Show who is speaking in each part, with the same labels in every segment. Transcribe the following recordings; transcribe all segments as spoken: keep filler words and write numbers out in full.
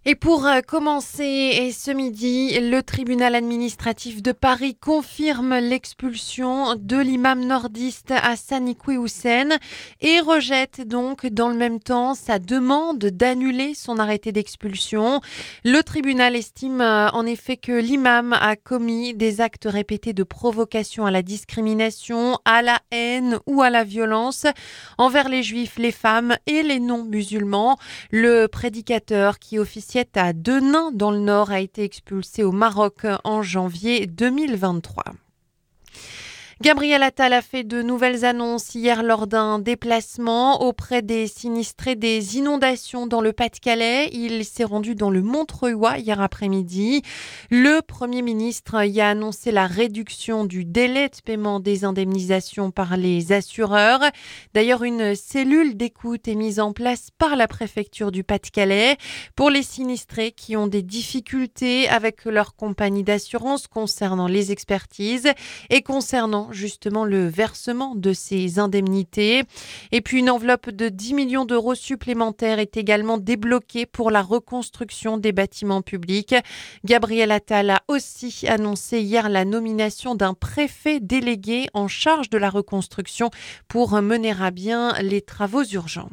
Speaker 1: Et pour euh, commencer, et ce midi, le tribunal administratif de Paris confirme l'expulsion de l'imam nordiste Hassan Iqui Hussein et rejette donc dans le même temps sa demande d'annuler son arrêté d'expulsion. Le tribunal estime euh, en effet que l'imam a commis des actes répétés de provocation à la discrimination, à la haine ou à la violence envers les juifs, les femmes et les non-musulmans. Le prédicateur qui officie à Denain dans le Nord a été expulsé au Maroc en janvier deux mille vingt-trois. Gabriel Attal a fait de nouvelles annonces hier lors d'un déplacement auprès des sinistrés des inondations dans le Pas-de-Calais. Il s'est rendu dans le Montreuilois hier après-midi. Le Premier ministre y a annoncé la réduction du délai de paiement des indemnisations par les assureurs. D'ailleurs, une cellule d'écoute est mise en place par la préfecture du Pas-de-Calais pour les sinistrés qui ont des difficultés avec leur compagnie d'assurance concernant les expertises et concernant justement le versement de ces indemnités. Et puis une enveloppe de dix millions d'euros supplémentaires est également débloquée pour la reconstruction des bâtiments publics. Gabriel Attal a aussi annoncé hier la nomination d'un préfet délégué en charge de la reconstruction pour mener à bien les travaux urgents.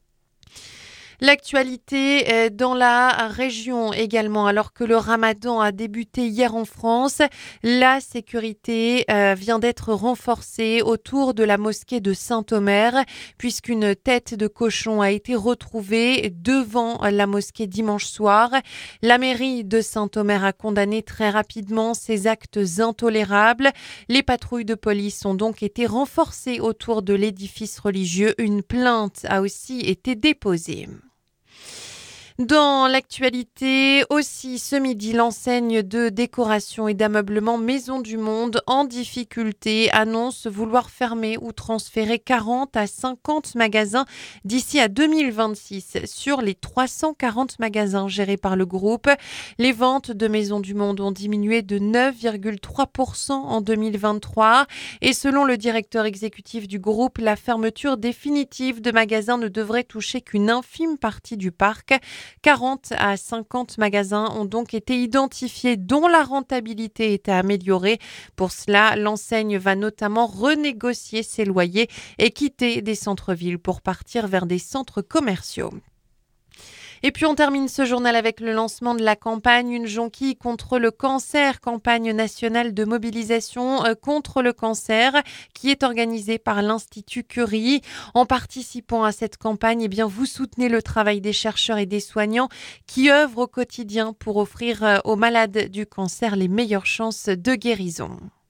Speaker 1: L'actualité dans la région également, alors que le ramadan a débuté hier en France, la sécurité vient d'être renforcée autour de la mosquée de Saint-Omer, puisqu'une tête de cochon a été retrouvée devant la mosquée dimanche soir. La mairie de Saint-Omer a condamné très rapidement ces actes intolérables. Les patrouilles de police ont donc été renforcées autour de l'édifice religieux. Une plainte a aussi été déposée. Dans l'actualité aussi, ce midi, l'enseigne de décoration et d'ameublement Maison du Monde en difficulté annonce vouloir fermer ou transférer quarante à cinquante magasins d'ici à deux mille vingt-six. Sur les trois cent quarante magasins gérés par le groupe, les ventes de Maison du Monde ont diminué de neuf virgule trois pour cent en deux mille vingt-trois. Et selon le directeur exécutif du groupe, la fermeture définitive de magasins ne devrait toucher qu'une infime partie du parc. quarante à cinquante magasins ont donc été identifiés dont la rentabilité est à améliorer. Pour cela, l'enseigne va notamment renégocier ses loyers et quitter des centres-villes pour partir vers des centres commerciaux. Et puis on termine ce journal avec le lancement de la campagne Une jonquille contre le cancer, campagne nationale de mobilisation contre le cancer qui est organisée par l'Institut Curie. En participant à cette campagne, eh bien, vous soutenez le travail des chercheurs et des soignants qui œuvrent au quotidien pour offrir aux malades du cancer les meilleures chances de guérison.